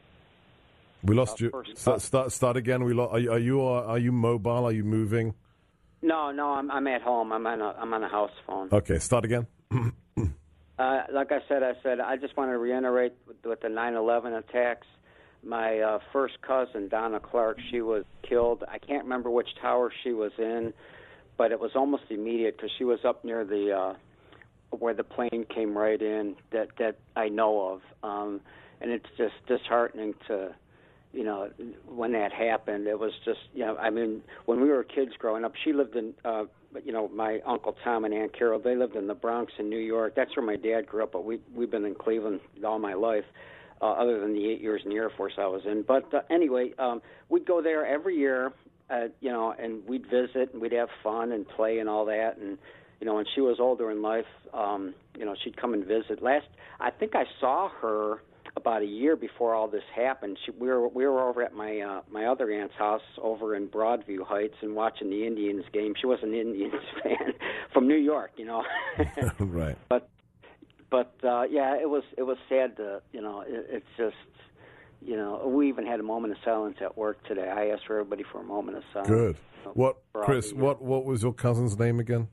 We lost uh, you. Start, start, start again. We lo- are, you, are you are you mobile? Are you moving? No, no, I'm I'm at home. I'm on a I'm on a house phone. Okay, start again. uh, like I said, I said I just want to reiterate with, with the nine eleven attacks. My uh, first cousin, Donna Clark, she was killed. I can't remember which tower she was in, but it was almost immediate because she was up near the uh, where the plane came right in that that I know of, um, and it's just disheartening to, you know, when that happened. It was just, you know, I mean, when we were kids growing up, she lived in, uh, you know, my Uncle Tom and Aunt Carol, they lived in the Bronx in New York. That's where my dad grew up, but we we've been in Cleveland all my life. Uh, other than the eight years in the Air Force I was in. But uh, anyway, um, we'd go there every year, uh, you know, and we'd visit and we'd have fun and play and all that. And, you know, when she was older in life, um, you know, she'd come and visit. Last, I think I saw her about a year before all this happened. She, we were we were over at my uh, my other aunt's house over in Broadview Heights and watching the Indians game. She was an Indians fan from New York, you know. Right. But. But uh, yeah, it was it was sad to, you know, it, it's just, you know, we even had a moment of silence at work today. I asked for everybody for a moment of silence. Good. You know, what, Chris? What what was your cousin's name again?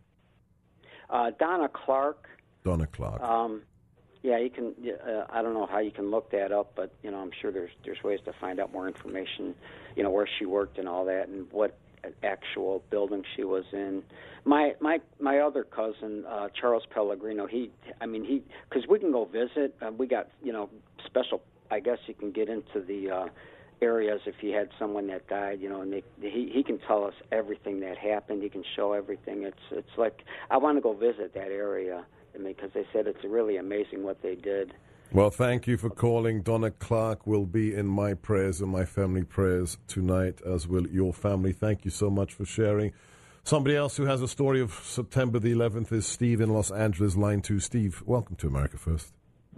Uh, Donna Clark. Donna Clark. Um, yeah, you can. Uh, I don't know how you can look that up, but you know, I'm sure there's there's ways to find out more information. You know, where she worked and all that, and what actual building she was in. My my my other cousin, uh, Charles Pellegrino, he, I mean, he, because we can go visit. Uh, we got, you know, special, I guess you can get into the uh, areas if you had someone that died, you know, and they, he he can tell us everything that happened. He can show everything. It's it's like, I want to go visit that area, I mean, because they said it's really amazing what they did. Well, thank you for calling. Donna Clark will be in my prayers and my family prayers tonight, as will your family. Thank you so much for sharing. Somebody else who has a story of September the eleventh is Steve in Los Angeles, line two. Steve, welcome to America First.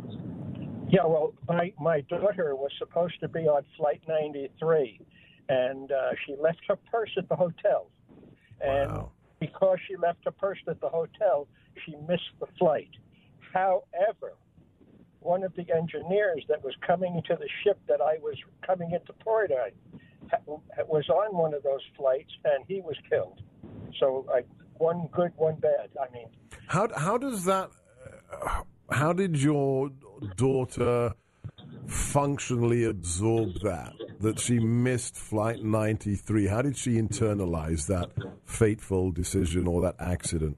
Yeah, well, my, my daughter was supposed to be on Flight ninety-three, and uh, she left her purse at the hotel. And wow. Because she left her purse at the hotel, she missed the flight. However, one of the engineers that was coming into the ship that I was coming into port on was on one of those flights, and he was killed. So, I, one good, one bad. I mean, how how does that? Uh, how did your daughter functionally absorb that, that she missed Flight ninety-three? How did she internalize that fateful decision or that accident?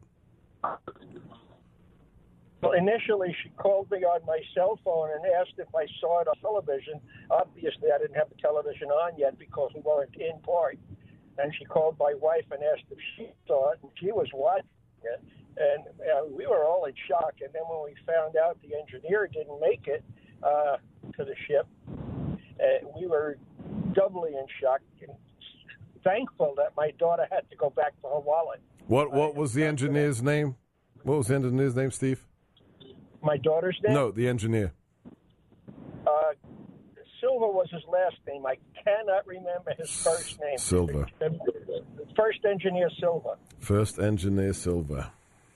Well, initially, she called me on my cell phone and asked if I saw it on television. Obviously, I didn't have the television on yet because we weren't in port. And she called my wife and asked if she saw it, and she was watching it. And uh, we were all in shock. And then when we found out the engineer didn't make it uh, to the ship, uh, we were doubly in shock and thankful that my daughter had to go back for her wallet. What What was the engineer's name? What was the engineer's name, Steve? My daughter's name? No, the engineer. Uh, Silva was his last name. I cannot remember his first name. Silva. First engineer Silva. First engineer Silva.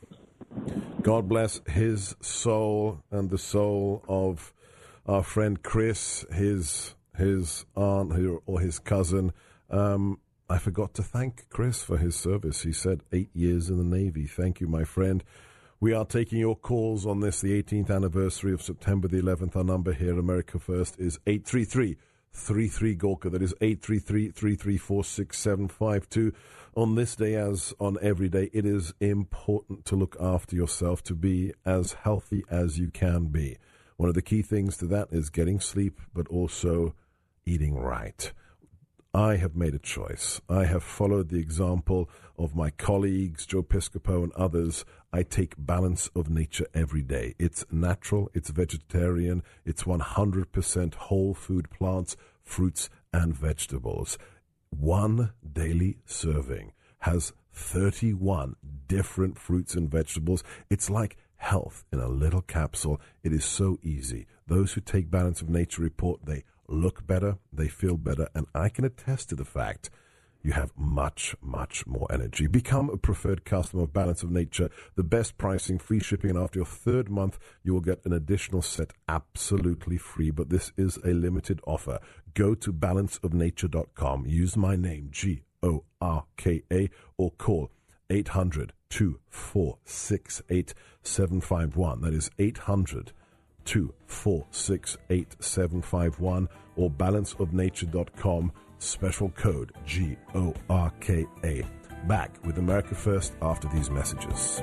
God bless his soul and the soul of our friend Chris, his his aunt or his cousin. Um, I forgot to thank Chris for his service. He said eight years in the Navy. Thank you, my friend. We are taking your calls on this, the eighteenth anniversary of September the eleventh. Our number here, America First, is eight three three, three three, Gorka. That is eight three three, three three four, six seven five two. On this day, as on every day, it is important to look after yourself, to be as healthy as you can be. One of the key things to that is getting sleep, but also eating right. I have made a choice. I have followed the example of my colleagues, Joe Piscopo and others. I take Balance of Nature every day. It's natural, it's vegetarian, it's one hundred percent whole food plants, fruits, and vegetables. One daily serving has thirty-one different fruits and vegetables. It's like health in a little capsule. It is so easy. Those who take Balance of Nature report they look better, they feel better, and I can attest to the fact you have much, much more energy. Become a preferred customer of Balance of Nature. The best pricing, free shipping, and after your third month, you will get an additional set absolutely free. But this is a limited offer. Go to balance of nature dot com. Use my name, G O R K A, or call eight hundred, two four six, eight seven five one. That is eight hundred, two four six, eight seven five one, or balance of nature dot com. Special code G O R K A. Back with America First after these messages.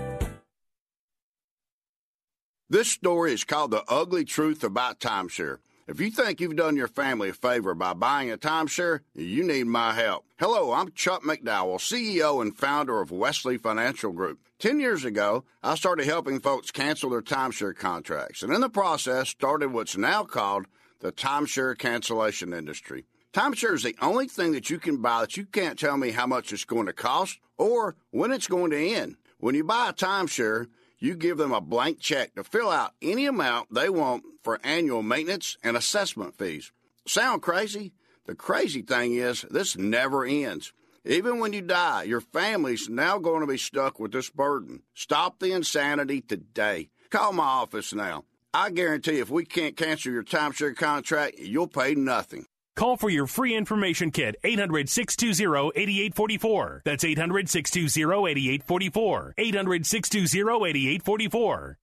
This story is called The Ugly Truth About Timeshare. If you think you've done your family a favor by buying a timeshare, you need my help. Hello, I'm Chuck McDowell, C E O and founder of Wesley Financial Group. Ten years ago, I started helping folks cancel their timeshare contracts, and in the process started what's now called the timeshare cancellation industry. Timeshare is the only thing that you can buy that you can't tell me how much it's going to cost or when it's going to end. When you buy a timeshare, you give them a blank check to fill out any amount they want for annual maintenance and assessment fees. Sound crazy? The crazy thing is this never ends. Even when you die, your family's now going to be stuck with this burden. Stop the insanity today. Call my office now. I guarantee if we can't cancel your timeshare contract, you'll pay nothing. Call for your free information kit, eight hundred, six two zero, eight eight four four. That's eight hundred, six two zero, eight eight four four. eight hundred, six two zero, eight eight four four.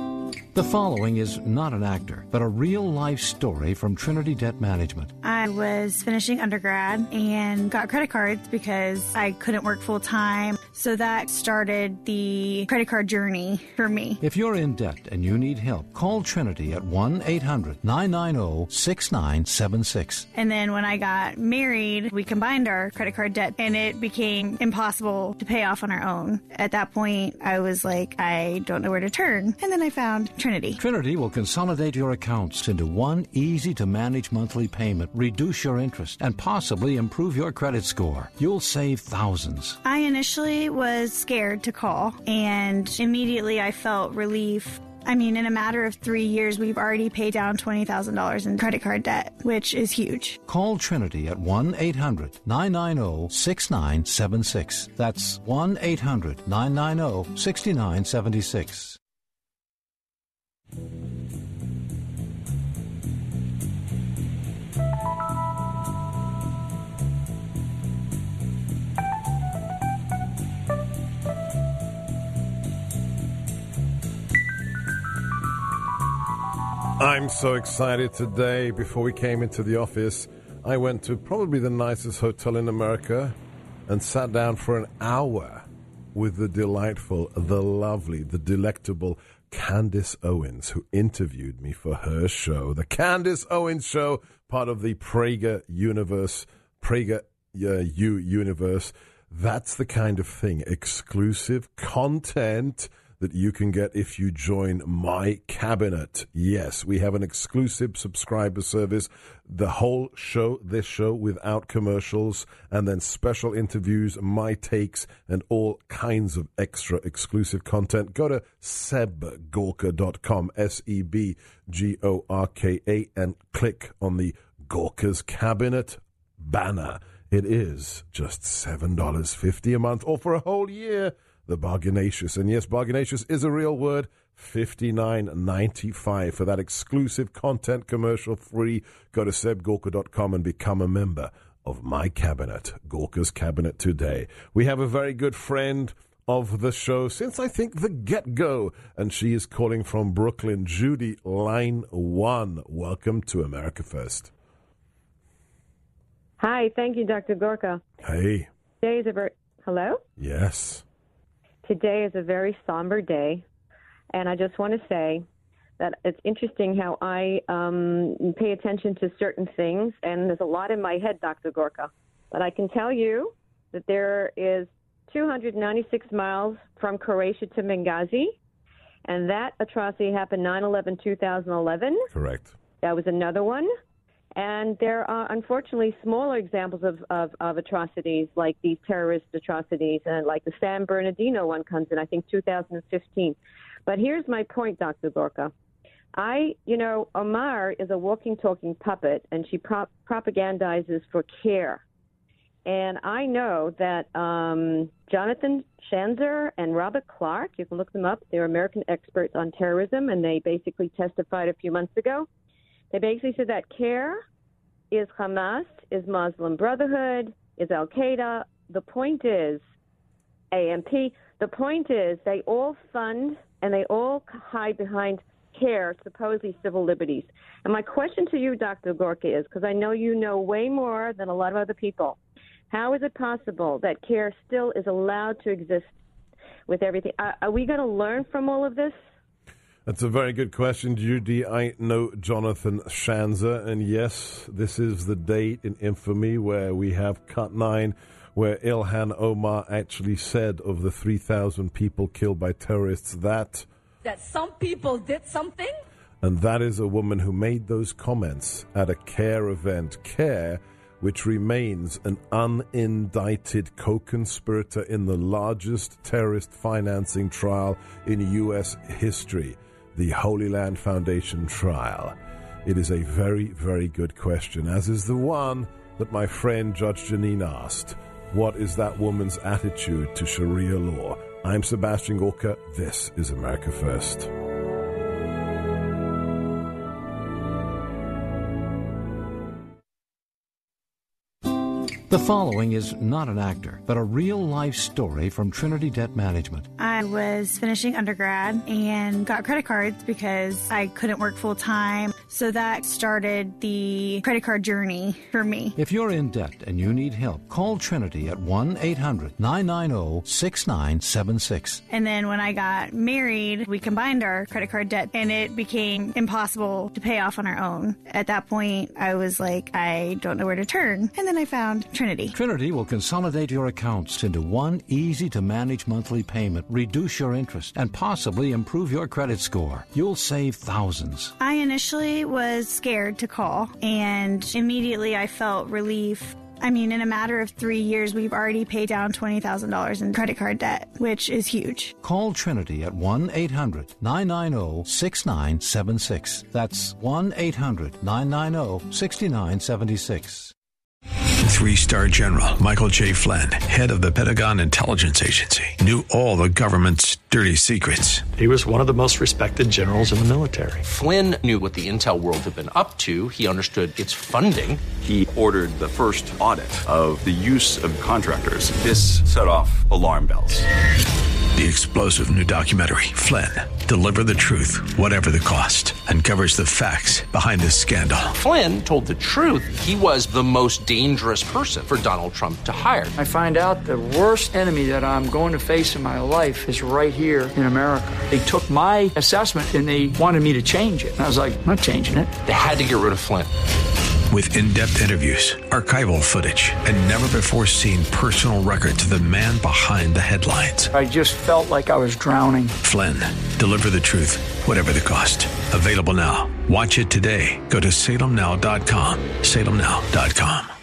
The following is not an actor, but a real-life story from Trinity Debt Management. I was finishing undergrad and got credit cards because I couldn't work full-time. So that started the credit card journey for me. If you're in debt and you need help, call Trinity at one eight hundred, nine nine zero, six nine seven six. And then when I got married, we combined our credit card debt, and it became impossible to pay off on our own. At that point, I was like, I don't know where to turn. And then I found Trinity. Trinity will consolidate your accounts into one easy-to-manage monthly payment, reduce your interest, and possibly improve your credit score. You'll save thousands. I initially was scared to call, and immediately I felt relief. I mean, in a matter of three years, we've already paid down twenty thousand dollars in credit card debt, which is huge. Call Trinity at one eight hundred, nine nine zero, six nine seven six. That's one eight hundred, nine nine zero, six nine seven six. I'm so excited today. Before we came into the office, I went to probably the nicest hotel in America and sat down for an hour with the delightful, the lovely, the delectable Candace Owens, who interviewed me for her show. The Candace Owens Show, part of the Prager universe, Prager uh, U universe. That's the kind of thing, exclusive content that you can get if you join My Cabinet. Yes, we have an exclusive subscriber service. The whole show, this show, without commercials, and then special interviews, my takes, and all kinds of extra exclusive content. Go to seb gorka dot com, S E B G O R K A, and click on the Gorka's Cabinet banner. It is just seven dollars and fifty cents a month, or for a whole year, the Bargainacious. And yes, Bargainacious is a real word. fifty-nine ninety-five for that exclusive content, commercial free. Go to seb gorka dot com and become a member of My Cabinet, Gorka's Cabinet today. We have a very good friend of the show since, I think, the get-go, and she is calling from Brooklyn. Judy, line one. Welcome to America First. Hi, thank you, Doctor Gorka. Hey. Today is a very... Hello? Yes. Today is a very somber day, and I just want to say that it's interesting how I um, pay attention to certain things, and there's a lot in my head, Doctor Gorka. But I can tell you that there is two hundred ninety-six miles from Croatia to Benghazi, and that atrocity happened nine eleven two thousand eleven. Correct. That was another one. And there are, unfortunately, smaller examples of, of, of atrocities, like these terrorist atrocities, and like the San Bernardino one comes in, I think, two thousand fifteen. But here's my point, Doctor Gorka. I, you know, Omar is a walking, talking puppet, and she prop- propagandizes for CARE. And I know that um, Jonathan Schanzer and Robert Clark, you can look them up, they're American experts on terrorism, and they basically testified a few months ago. They basically said that CARE is Hamas, is Muslim Brotherhood, is Al-Qaeda. The point is, A M P, the point is they all fund and they all hide behind CARE, supposedly civil liberties. And my question to you, Doctor Gorka, is, because I know you know way more than a lot of other people, how is it possible that CARE still is allowed to exist with everything? Are, are we going to learn from all of this? That's a very good question, Judy. I know Jonathan Schanzer, and yes, this is the date in infamy where we have Cut nine, where Ilhan Omar actually said of the three thousand people killed by terrorists that... That some people did something? And that is a woman who made those comments at a CARE event. CARE, which remains an unindicted co-conspirator in the largest terrorist financing trial in U S history. The Holy Land Foundation trial. It is a very, very good question, as is the one that my friend Judge Janine asked. What is that woman's attitude to Sharia law? I'm Sebastian Gorka. This is America First. The following is not an actor, but a real-life story from Trinity Debt Management. I was finishing undergrad and got credit cards because I couldn't work full-time. So that started the credit card journey for me. If you're in debt and you need help, call Trinity at one eight hundred nine nine zero six nine seven six. And then when I got married, we combined our credit card debt, and it became impossible to pay off on our own. At that point, I was like, I don't know where to turn. And then I found Trinity. Trinity will consolidate your accounts into one easy-to-manage monthly payment, reduce your interest, and possibly improve your credit score. You'll save thousands. I initially was scared to call, and immediately I felt relief. I mean, in a matter of three years, we've already paid down twenty thousand dollars in credit card debt, which is huge. Call Trinity at one eight hundred nine nine zero six nine seven six. That's one eight hundred nine nine zero six nine seven six. Three-star General Michael J. Flynn, head of the Pentagon Intelligence Agency, knew all the government's dirty secrets. He was one of the most respected generals in the military. Flynn knew what the intel world had been up to. He understood its funding. He ordered the first audit of the use of contractors. This set off alarm bells. The explosive new documentary, Flynn, Deliver the truth, whatever the cost, uncovers the facts behind this scandal. Flynn told the truth. He was the most dangerous person for Donald Trump to hire. I find out the worst enemy that I'm going to face in my life is right here in America. They took my assessment and they wanted me to change it. And I was like, I'm not changing it. They had to get rid of Flynn. With in-depth interviews, archival footage, and never-before-seen personal records of the man behind the headlines. I just felt like I was drowning. Flynn, deliver the truth, whatever the cost. Available now. Watch it today. Go to salem now dot com. salem now dot com.